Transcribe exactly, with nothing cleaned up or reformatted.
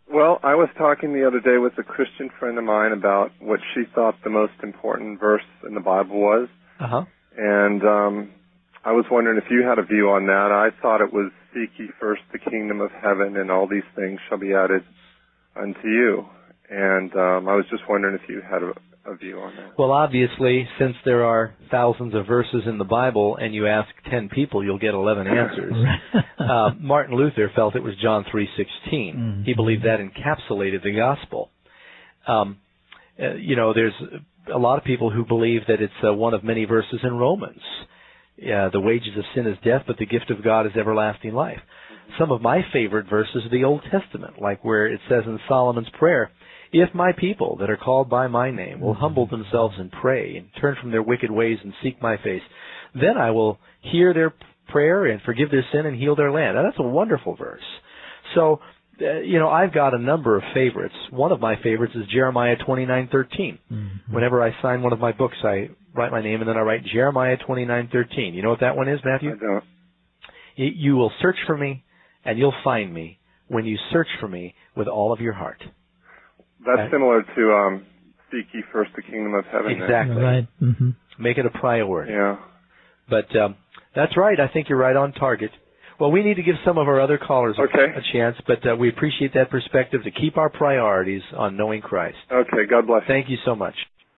Well, I was talking the other day with a Christian friend of mine about what she thought the most important verse in the Bible was. Uh-huh. And um, I was wondering if you had a view on that. I thought it was, seek ye first the kingdom of heaven, and all these things shall be added unto you. And um, I was just wondering if you had a, a view on that. Well, obviously, since there are thousands of verses in the Bible and you ask ten people, you'll get eleven answers. uh, Martin Luther felt it was John three sixteen. Mm-hmm. He believed that encapsulated the gospel. Um, uh, you know, there's a lot of people who believe that it's uh, one of many verses in Romans. Uh, the wages of sin is death, but the gift of God is everlasting life. Some of my favorite verses are the Old Testament, like where it says in Solomon's prayer, if my people that are called by my name will humble themselves and pray and turn from their wicked ways and seek my face, then I will hear their prayer and forgive their sin and heal their land. Now, that's a wonderful verse. So, uh, you know, I've got a number of favorites. One of my favorites is Jeremiah twenty-nine thirteen. Mm-hmm. Whenever I sign one of my books, I write my name and then I write Jeremiah twenty-nine thirteen. You know what that one is, Matthew? I don't. You will search for me and you'll find me when you search for me with all of your heart. That's right. Similar to um, seek ye first the kingdom of heaven. Exactly. Then. Right. Mm-hmm. Make it a priority. Yeah. But um, that's right. I think you're right on target. Well, we need to give some of our other callers okay. a, a chance, but uh, we appreciate that perspective to keep our priorities on knowing Christ. Okay. God bless you. Thank you so much.